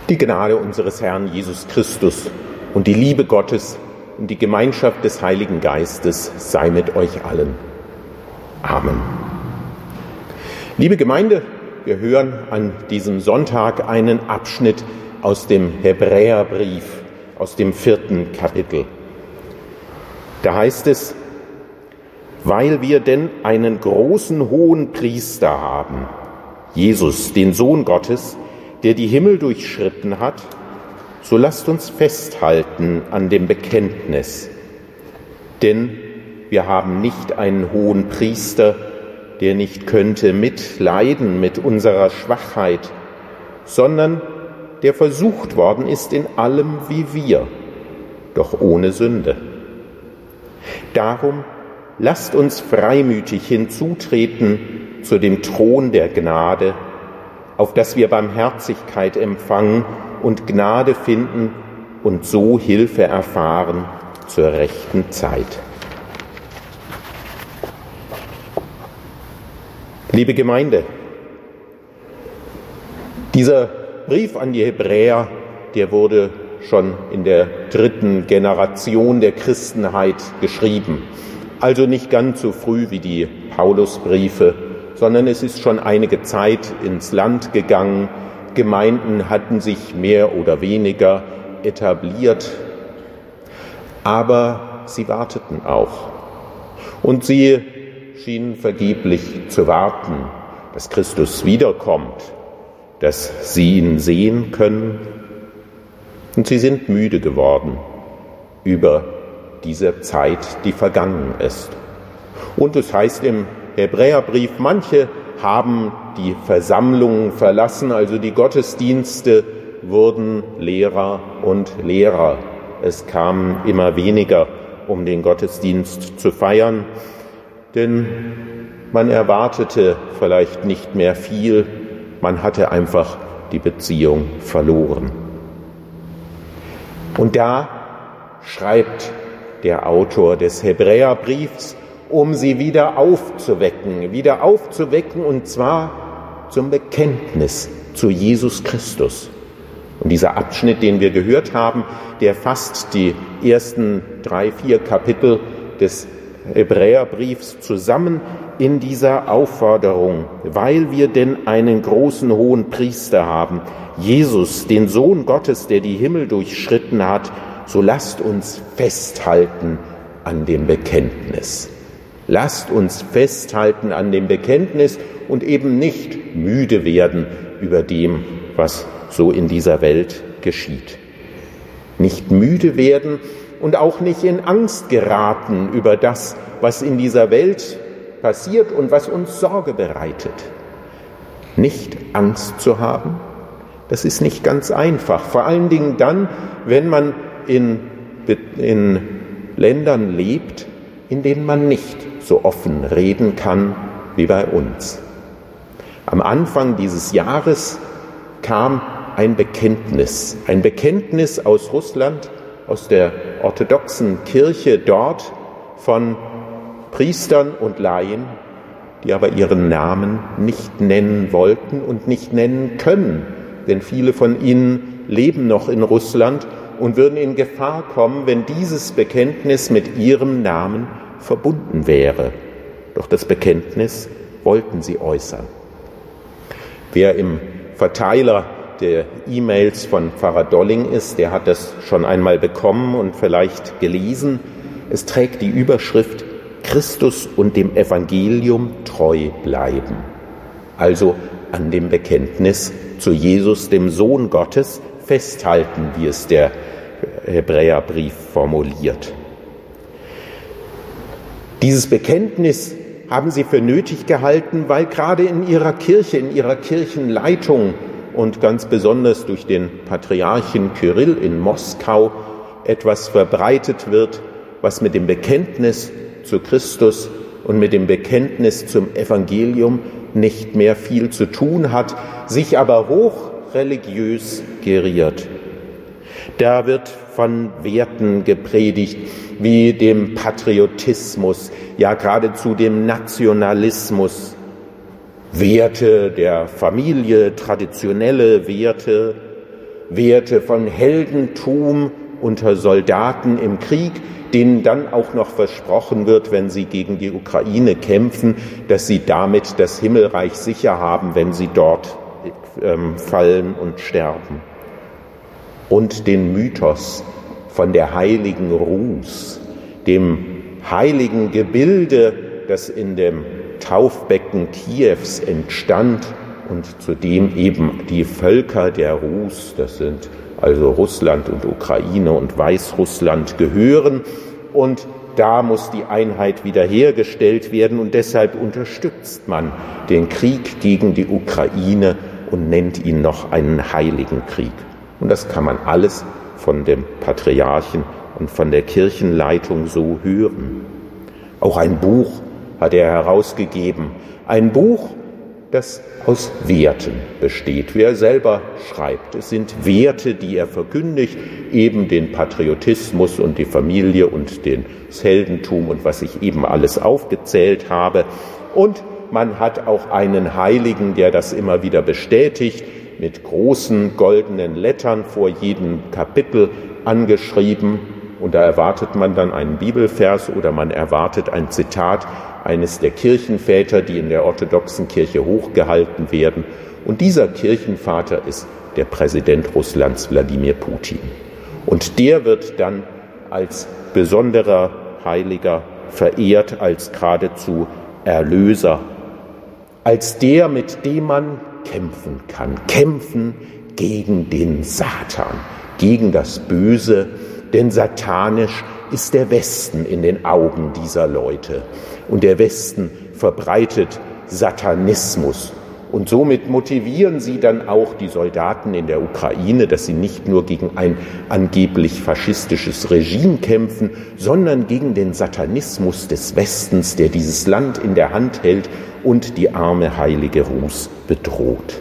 Die Gnade unseres Herrn Jesus Christus und die Liebe Gottes und die Gemeinschaft des Heiligen Geistes sei mit euch allen. Amen. Liebe Gemeinde, wir hören an diesem Sonntag einen Abschnitt aus dem Hebräerbrief, aus dem 4. Kapitel. Da heißt es: Weil wir denn einen großen Hohenpriester haben, Jesus, den Sohn Gottes, der die Himmel durchschritten hat, so lasst uns festhalten an dem Bekenntnis. Denn wir haben nicht einen hohen Priester, der nicht könnte mitleiden mit unserer Schwachheit, sondern der versucht worden ist in allem wie wir, doch ohne Sünde. Darum lasst uns freimütig hinzutreten zu dem Thron der Gnade, auf dass wir Barmherzigkeit empfangen und Gnade finden und so Hilfe erfahren zur rechten Zeit. Liebe Gemeinde, dieser Brief an die Hebräer, der wurde schon in der 3. Generation der Christenheit geschrieben. Also nicht ganz so früh wie die Paulusbriefe, sondern es ist schon einige Zeit ins Land gegangen. Gemeinden hatten sich mehr oder weniger etabliert, aber sie warteten auch. Und sie schienen vergeblich zu warten, dass Christus wiederkommt, dass sie ihn sehen können. Und sie sind müde geworden über diese Zeit, die vergangen ist. Und es heißt im Hebräerbrief, manche haben die Versammlungen verlassen, also die Gottesdienste wurden leerer und leerer. Es kam immer weniger, um den Gottesdienst zu feiern, denn man erwartete vielleicht nicht mehr viel, man hatte einfach die Beziehung verloren. Und da schreibt der Autor des Hebräerbriefs, um sie wieder aufzuwecken und zwar zum Bekenntnis zu Jesus Christus. Und dieser Abschnitt, den wir gehört haben, der fasst die ersten 3-4 Kapitel des Hebräerbriefs zusammen in dieser Aufforderung, weil wir denn einen großen hohen Priester haben, Jesus, den Sohn Gottes, der die Himmel durchschritten hat, so lasst uns festhalten an dem Bekenntnis. Lasst uns festhalten an dem Bekenntnis und eben nicht müde werden über dem, was so in dieser Welt geschieht. Nicht müde werden und auch nicht in Angst geraten über das, was in dieser Welt passiert und was uns Sorge bereitet. Nicht Angst zu haben, das ist nicht ganz einfach. Vor allen Dingen dann, wenn man in Ländern lebt, in denen man nicht so offen reden kann wie bei uns. Am Anfang dieses Jahres kam ein Bekenntnis aus Russland, aus der orthodoxen Kirche dort, von Priestern und Laien, die aber ihren Namen nicht nennen wollten und nicht nennen können, denn viele von ihnen leben noch in Russland und würden in Gefahr kommen, wenn dieses Bekenntnis mit ihrem Namen verbunden wäre. Doch das Bekenntnis wollten sie äußern. Wer im Verteiler der E-Mails von Pfarrer Dolling ist, der hat das schon einmal bekommen und vielleicht gelesen. Es trägt die Überschrift Christus und dem Evangelium treu bleiben. Also an dem Bekenntnis zu Jesus, dem Sohn Gottes, festhalten, wie es der Hebräerbrief formuliert. Dieses Bekenntnis haben sie für nötig gehalten, weil gerade in ihrer Kirche, in ihrer Kirchenleitung und ganz besonders durch den Patriarchen Kyrill in Moskau etwas verbreitet wird, was mit dem Bekenntnis zu Christus und mit dem Bekenntnis zum Evangelium nicht mehr viel zu tun hat, sich aber hochreligiös geriert. Da wird von Werten gepredigt, wie dem Patriotismus, ja geradezu dem Nationalismus, Werte der Familie, traditionelle Werte, Werte von Heldentum unter Soldaten im Krieg, denen dann auch noch versprochen wird, wenn sie gegen die Ukraine kämpfen, dass sie damit das Himmelreich sicher haben, wenn sie dort fallen und sterben. Und den Mythos von der heiligen Rus, dem heiligen Gebilde, das in dem Taufbecken Kiews entstand und zu dem eben die Völker der Rus, das sind also Russland und Ukraine und Weißrussland, gehören. Und da muss die Einheit wiederhergestellt werden und deshalb unterstützt man den Krieg gegen die Ukraine und nennt ihn noch einen heiligen Krieg. Und das kann man alles von dem Patriarchen und von der Kirchenleitung so hören. Auch ein Buch hat er herausgegeben, ein Buch, das aus Werten besteht, wie er selber schreibt. Es sind Werte, die er verkündigt, eben den Patriotismus und die Familie und das Heldentum und was ich eben alles aufgezählt habe. Und man hat auch einen Heiligen, der das immer wieder bestätigt, mit großen goldenen Lettern vor jedem Kapitel angeschrieben. Und da erwartet man dann einen Bibelvers oder man erwartet ein Zitat eines der Kirchenväter, die in der orthodoxen Kirche hochgehalten werden. Und dieser Kirchenvater ist der Präsident Russlands, Wladimir Putin. Und der wird dann als besonderer Heiliger verehrt, als geradezu Erlöser, als der, mit dem man kämpfen kann. Kämpfen gegen den Satan, gegen das Böse, denn satanisch ist der Westen in den Augen dieser Leute. Und der Westen verbreitet Satanismus. Und somit motivieren sie dann auch die Soldaten in der Ukraine, dass sie nicht nur gegen ein angeblich faschistisches Regime kämpfen, sondern gegen den Satanismus des Westens, der dieses Land in der Hand hält und die arme heilige Rus bedroht.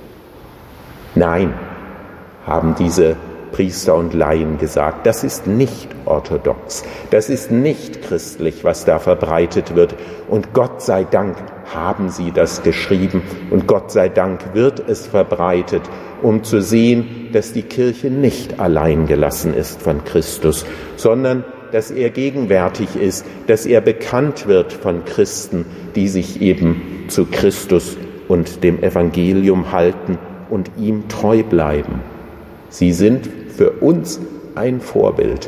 Nein, haben diese Priester und Laien gesagt, das ist nicht orthodox, das ist nicht christlich, was da verbreitet wird. Und Gott sei Dank haben sie das geschrieben und Gott sei Dank wird es verbreitet, um zu sehen, dass die Kirche nicht allein gelassen ist von Christus, sondern dass er gegenwärtig ist, dass er bekannt wird von Christen, die sich eben zu Christus und dem Evangelium halten und ihm treu bleiben. Sie sind für uns ein Vorbild,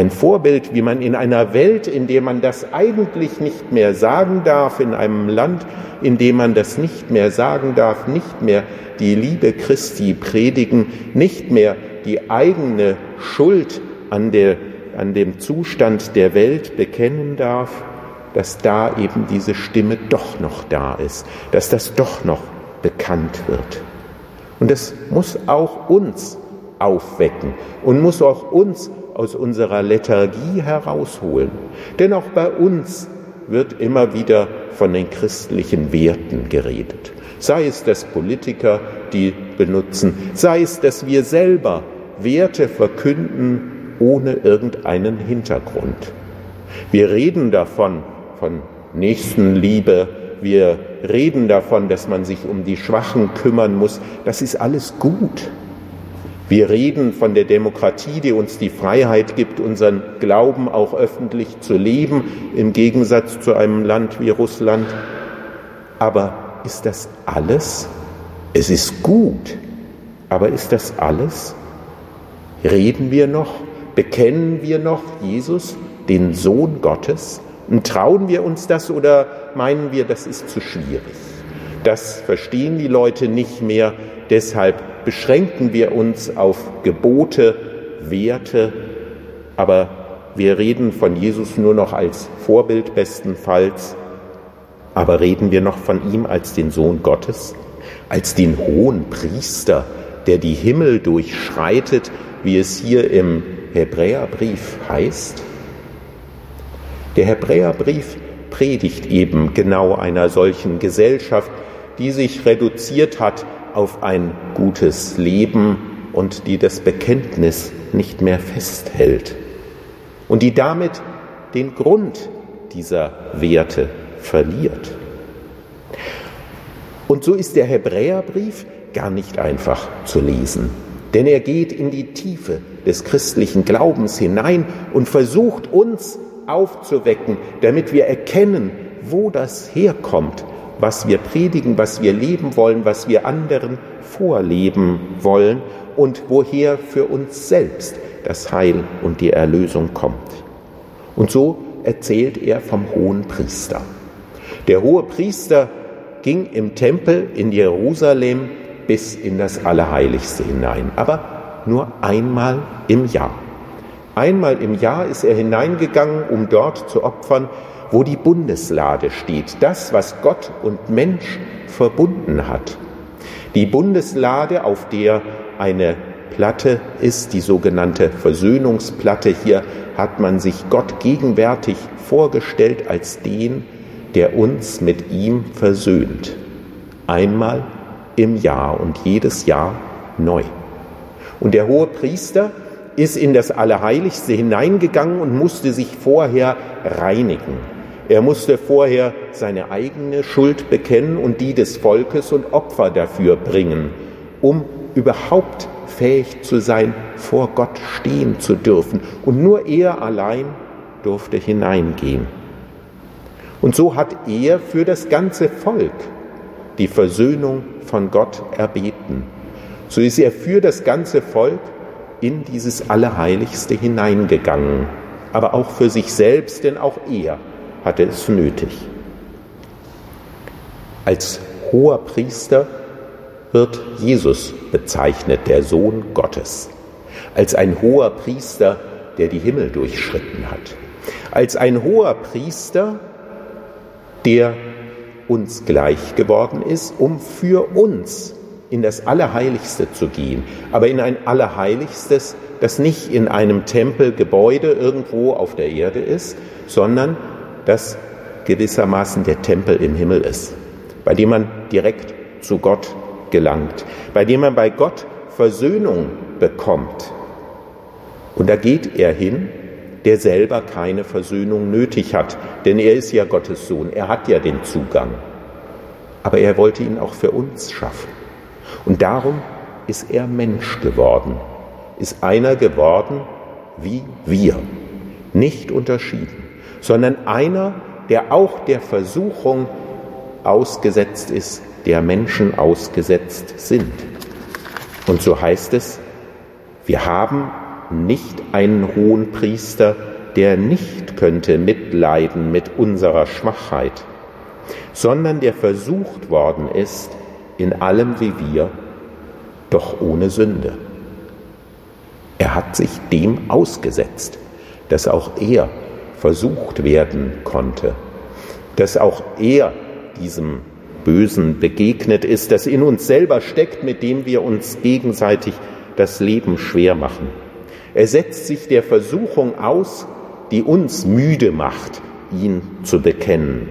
wie man in einer Welt, in der man das eigentlich nicht mehr sagen darf, in einem Land, in dem man das nicht mehr sagen darf, nicht mehr die Liebe Christi predigen, nicht mehr die eigene Schuld an dem Zustand der Welt bekennen darf, dass da eben diese Stimme doch noch da ist, dass das doch noch bekannt wird. Und das muss auch uns aufwecken und muss auch uns aus unserer Lethargie herausholen. Denn auch bei uns wird immer wieder von den christlichen Werten geredet. Sei es, dass Politiker die benutzen, sei es, dass wir selber Werte verkünden ohne irgendeinen Hintergrund. Wir reden davon, von Nächstenliebe, wir reden davon, dass man sich um die Schwachen kümmern muss. Das ist alles gut. Wir reden von der Demokratie, die uns die Freiheit gibt, unseren Glauben auch öffentlich zu leben, im Gegensatz zu einem Land wie Russland. Aber ist das alles? Es ist gut, aber ist das alles? Reden wir noch? Bekennen wir noch Jesus, den Sohn Gottes? Und trauen wir uns das oder meinen wir, das ist zu schwierig? Das verstehen die Leute nicht mehr, deshalb beschränken wir uns auf Gebote, Werte, aber wir reden von Jesus nur noch als Vorbild bestenfalls, aber reden wir noch von ihm als den Sohn Gottes, als den hohen Priester, der die Himmel durchschreitet, wie es hier im Hebräerbrief heißt? Der Hebräerbrief predigt eben genau einer solchen Gesellschaft, die sich reduziert hat auf ein gutes Leben und die das Bekenntnis nicht mehr festhält und die damit den Grund dieser Werte verliert. Und so ist der Hebräerbrief gar nicht einfach zu lesen. Denn er geht in die Tiefe des christlichen Glaubens hinein und versucht uns aufzuwecken, damit wir erkennen, wo das herkommt, was wir predigen, was wir leben wollen, was wir anderen vorleben wollen und woher für uns selbst das Heil und die Erlösung kommt. Und so erzählt er vom Hohenpriester. Der Hohepriester ging im Tempel in Jerusalem bis in das Allerheiligste hinein, aber nur einmal im Jahr. Einmal im Jahr ist er hineingegangen, um dort zu opfern, wo die Bundeslade steht, das, was Gott und Mensch verbunden hat. Die Bundeslade, auf der eine Platte ist, die sogenannte Versöhnungsplatte. Hier hat man sich Gott gegenwärtig vorgestellt als den, der uns mit ihm versöhnt. Einmal im Jahr und jedes Jahr neu. Und der Hohepriester ist in das Allerheiligste hineingegangen und musste sich vorher reinigen. Er musste vorher seine eigene Schuld bekennen und die des Volkes und Opfer dafür bringen, um überhaupt fähig zu sein, vor Gott stehen zu dürfen. Und nur er allein durfte hineingehen. Und so hat er für das ganze Volk die Versöhnung von Gott erbeten. So ist er für das ganze Volk in dieses Allerheiligste hineingegangen, aber auch für sich selbst, denn auch er hatte es nötig. Als hoher Priester wird Jesus bezeichnet, der Sohn Gottes, als ein hoher Priester, der die Himmel durchschritten hat, als ein hoher Priester, der uns gleich geworden ist, um für uns in das Allerheiligste zu gehen, aber in ein Allerheiligstes, das nicht in einem Tempelgebäude irgendwo auf der Erde ist, sondern das gewissermaßen der Tempel im Himmel ist, bei dem man direkt zu Gott gelangt, bei dem man bei Gott Versöhnung bekommt. Und da geht er hin, der selber keine Versöhnung nötig hat, denn er ist ja Gottes Sohn, er hat ja den Zugang. Aber er wollte ihn auch für uns schaffen. Und darum ist er Mensch geworden, ist einer geworden wie wir, nicht unterschieden, sondern einer, der auch der Versuchung ausgesetzt ist, der Menschen ausgesetzt sind. Und so heißt es, wir haben nicht einen Hohenpriester, der nicht könnte mitleiden mit unserer Schwachheit, sondern der versucht worden ist, in allem wie wir, doch ohne Sünde. Er hat sich dem ausgesetzt, dass auch er versucht werden konnte, dass auch er diesem Bösen begegnet ist, das in uns selber steckt, mit dem wir uns gegenseitig das Leben schwer machen. Er setzt sich der Versuchung aus, die uns müde macht, ihn zu bekennen.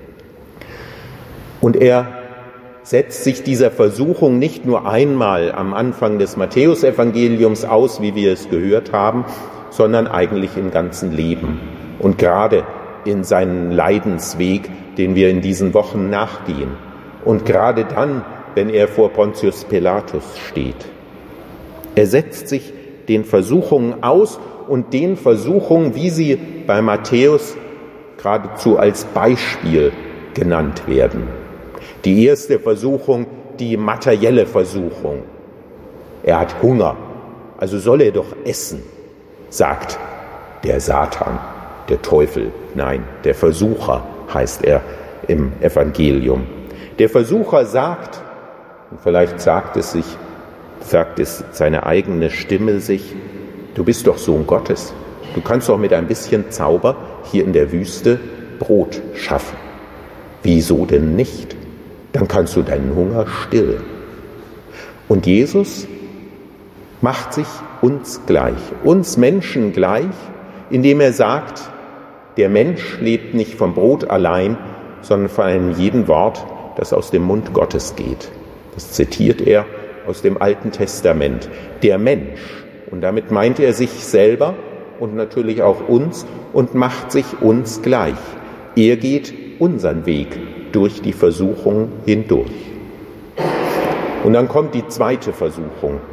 Und er setzt sich dieser Versuchung nicht nur einmal am Anfang des Matthäusevangeliums aus, wie wir es gehört haben, sondern eigentlich im ganzen Leben und gerade in seinen Leidensweg, den wir in diesen Wochen nachgehen. Und gerade dann, wenn er vor Pontius Pilatus steht. Er setzt sich den Versuchungen aus und den Versuchungen, wie sie bei Matthäus geradezu als Beispiel genannt werden. Die erste Versuchung, die materielle Versuchung. Er hat Hunger, also soll er doch essen, sagt der Satan, der Teufel, nein, der Versucher heißt er im Evangelium. Der Versucher sagt, und vielleicht sagt es seine eigene Stimme sich, du bist doch Sohn Gottes, du kannst doch mit ein bisschen Zauber hier in der Wüste Brot schaffen. Wieso denn nicht? Dann kannst du deinen Hunger stillen. Und Jesus macht sich uns gleich, uns Menschen gleich, indem er sagt, der Mensch lebt nicht vom Brot allein, sondern von einem jeden Wort, das aus dem Mund Gottes geht. Das zitiert er aus dem Alten Testament. Der Mensch, und damit meint er sich selber und natürlich auch uns und macht sich uns gleich. Er geht unseren Weg durch die Versuchung hindurch. Und dann kommt die zweite Versuchung.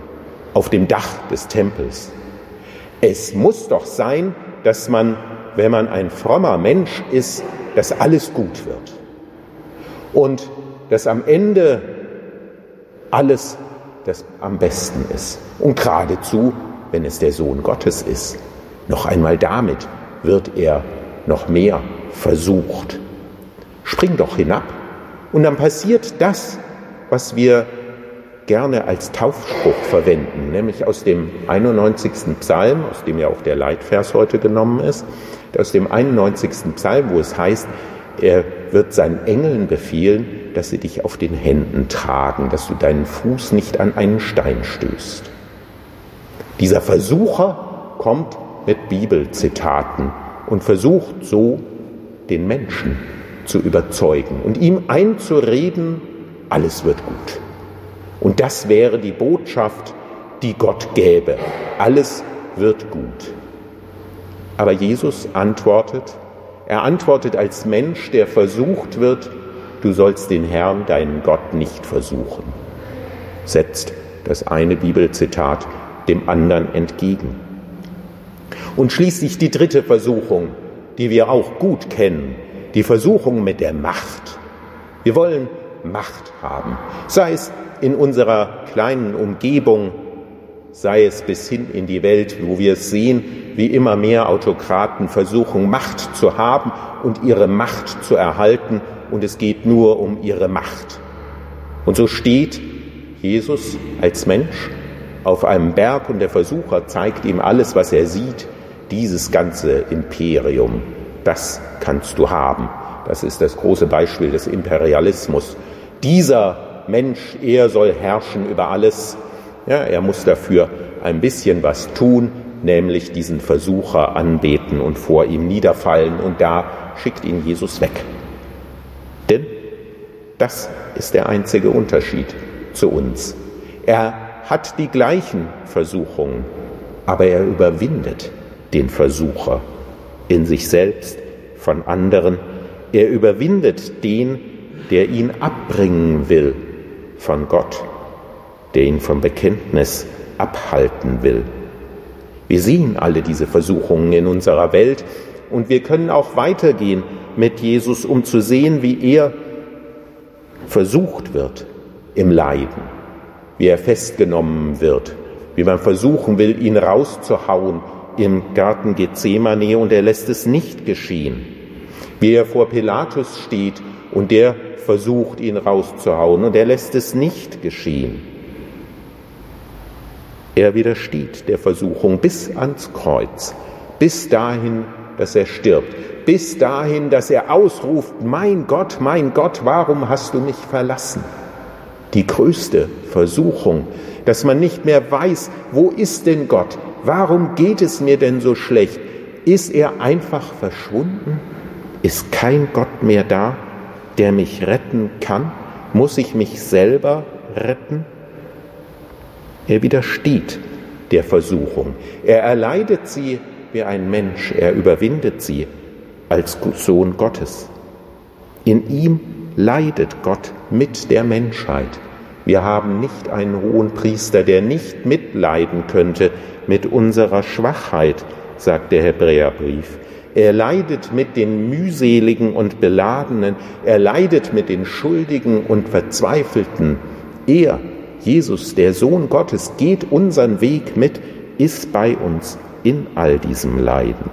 auf dem Dach des Tempels. Es muss doch sein, dass man, wenn man ein frommer Mensch ist, dass alles gut wird. Und dass am Ende alles das am besten ist. Und geradezu, wenn es der Sohn Gottes ist, noch einmal damit wird er noch mehr versucht. Spring doch hinab. Und dann passiert das, was wir gerne als Taufspruch verwenden, nämlich aus dem 91. Psalm, aus dem ja auch der Leitvers heute genommen ist, aus dem 91. Psalm, wo es heißt, er wird seinen Engeln befehlen, dass sie dich auf den Händen tragen, dass du deinen Fuß nicht an einen Stein stößt. Dieser Versucher kommt mit Bibelzitaten und versucht so, den Menschen zu überzeugen und ihm einzureden, alles wird gut. Und das wäre die Botschaft, die Gott gäbe. Alles wird gut. Aber Jesus antwortet, er antwortet als Mensch, der versucht wird, du sollst den Herrn, deinen Gott, nicht versuchen. Setzt das eine Bibelzitat dem anderen entgegen. Und schließlich die dritte Versuchung, die wir auch gut kennen, die Versuchung mit der Macht. Wir wollen Macht haben, sei es in unserer kleinen Umgebung, sei es bis hin in die Welt, wo wir es sehen, wie immer mehr Autokraten versuchen, Macht zu haben und ihre Macht zu erhalten, und es geht nur um ihre Macht. Und so steht Jesus als Mensch auf einem Berg und der Versucher zeigt ihm alles, was er sieht, dieses ganze Imperium, das kannst du haben. Das ist das große Beispiel des Imperialismus. Dieser Mensch, er soll herrschen über alles. Ja, er muss dafür ein bisschen was tun, nämlich diesen Versucher anbeten und vor ihm niederfallen. Und da schickt ihn Jesus weg. Denn das ist der einzige Unterschied zu uns. Er hat die gleichen Versuchungen, aber er überwindet den Versucher in sich selbst, von anderen. Er überwindet den, der ihn abbringen will von Gott, der ihn vom Bekenntnis abhalten will. Wir sehen alle diese Versuchungen in unserer Welt und wir können auch weitergehen mit Jesus, um zu sehen, wie er versucht wird im Leiden, wie er festgenommen wird, wie man versuchen will, ihn rauszuhauen im Garten Gethsemane, und er lässt es nicht geschehen. Wie er vor Pilatus steht und der versucht, ihn rauszuhauen, und er lässt es nicht geschehen. Er widersteht der Versuchung bis ans Kreuz, bis dahin, dass er stirbt, bis dahin, dass er ausruft, mein Gott, warum hast du mich verlassen? Die größte Versuchung, dass man nicht mehr weiß, wo ist denn Gott? Warum geht es mir denn so schlecht? Ist er einfach verschwunden? Ist kein Gott mehr da, der mich retten kann? Muss ich mich selber retten? Er widersteht der Versuchung. Er erleidet sie wie ein Mensch. Er überwindet sie als Sohn Gottes. In ihm leidet Gott mit der Menschheit. Wir haben nicht einen Hohenpriester, der nicht mitleiden könnte mit unserer Schwachheit, sagt der Hebräerbrief. Er leidet mit den mühseligen und Beladenen, er leidet mit den Schuldigen und Verzweifelten. Er, Jesus, der Sohn Gottes, geht unseren Weg mit, ist bei uns in all diesem Leiden.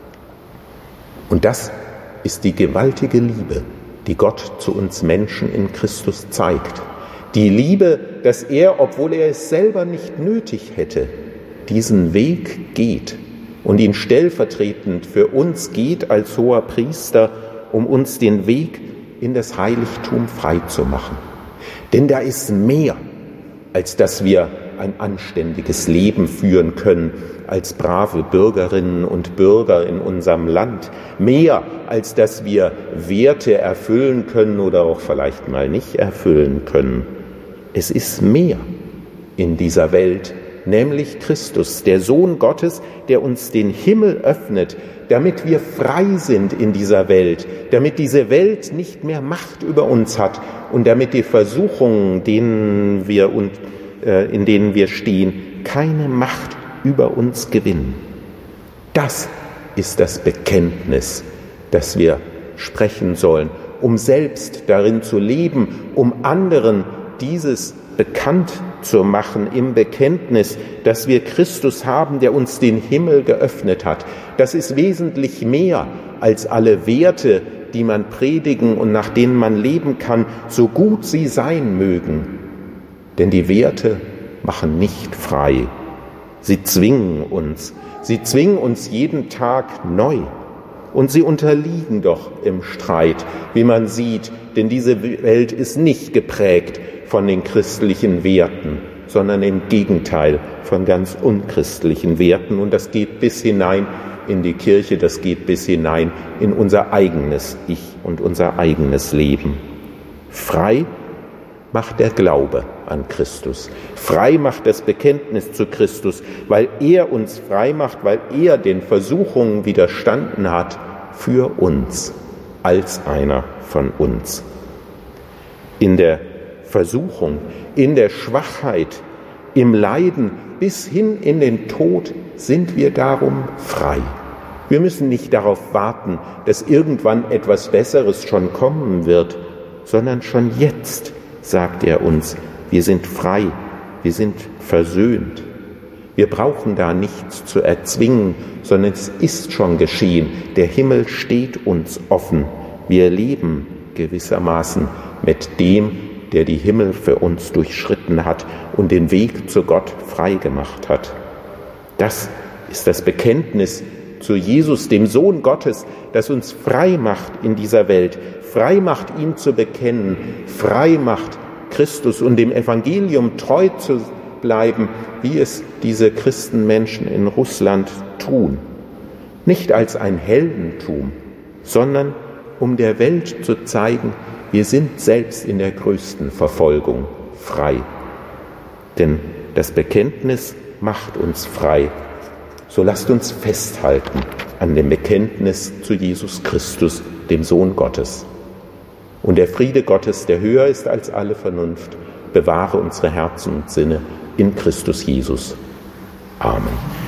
Und das ist die gewaltige Liebe, die Gott zu uns Menschen in Christus zeigt. Die Liebe, dass er, obwohl er es selber nicht nötig hätte, diesen Weg geht und ihn stellvertretend für uns geht als hoher Priester, um uns den Weg in das Heiligtum freizumachen. Denn da ist mehr, als dass wir ein anständiges Leben führen können als brave Bürgerinnen und Bürger in unserem Land. Mehr, als dass wir Werte erfüllen können oder auch vielleicht mal nicht erfüllen können. Es ist mehr in dieser Welt, nämlich Christus, der Sohn Gottes, der uns den Himmel öffnet, damit wir frei sind in dieser Welt, damit diese Welt nicht mehr Macht über uns hat und damit die Versuchungen, in denen wir stehen, keine Macht über uns gewinnen. Das ist das Bekenntnis, das wir sprechen sollen, um selbst darin zu leben, um anderen dieses bekannt zu machen im Bekenntnis, dass wir Christus haben, der uns den Himmel geöffnet hat. Das ist wesentlich mehr als alle Werte, die man predigen und nach denen man leben kann, so gut sie sein mögen. Denn die Werte machen nicht frei. Sie zwingen uns jeden Tag neu. Und sie unterliegen doch im Streit, wie man sieht, denn diese Welt ist nicht geprägt von den christlichen Werten, sondern im Gegenteil von ganz unchristlichen Werten. Und das geht bis hinein in die Kirche, das geht bis hinein in unser eigenes Ich und unser eigenes Leben. Frei macht der Glaube an Christus. Frei macht das Bekenntnis zu Christus, weil er uns frei macht, weil er den Versuchungen widerstanden hat für uns, als einer von uns. In der Versuchung, in der Schwachheit, im Leiden bis hin in den Tod sind wir darum frei. Wir müssen nicht darauf warten, dass irgendwann etwas Besseres schon kommen wird, sondern schon jetzt sagt er uns, wir sind frei, wir sind versöhnt. Wir brauchen da nichts zu erzwingen, sondern es ist schon geschehen. Der Himmel steht uns offen. Wir leben gewissermaßen mit dem, der die Himmel für uns durchschritten hat und den Weg zu Gott frei gemacht hat. Das ist das Bekenntnis zu Jesus, dem Sohn Gottes, das uns frei macht in dieser Welt, frei macht, ihn zu bekennen, frei macht, Christus und dem Evangelium treu zu bleiben, wie es diese Christenmenschen in Russland tun. Nicht als ein Heldentum, sondern um der Welt zu zeigen, wir sind selbst in der größten Verfolgung frei. Denn das Bekenntnis macht uns frei. So lasst uns festhalten an dem Bekenntnis zu Jesus Christus, dem Sohn Gottes. Und der Friede Gottes, der höher ist als alle Vernunft, bewahre unsere Herzen und Sinne in Christus Jesus. Amen.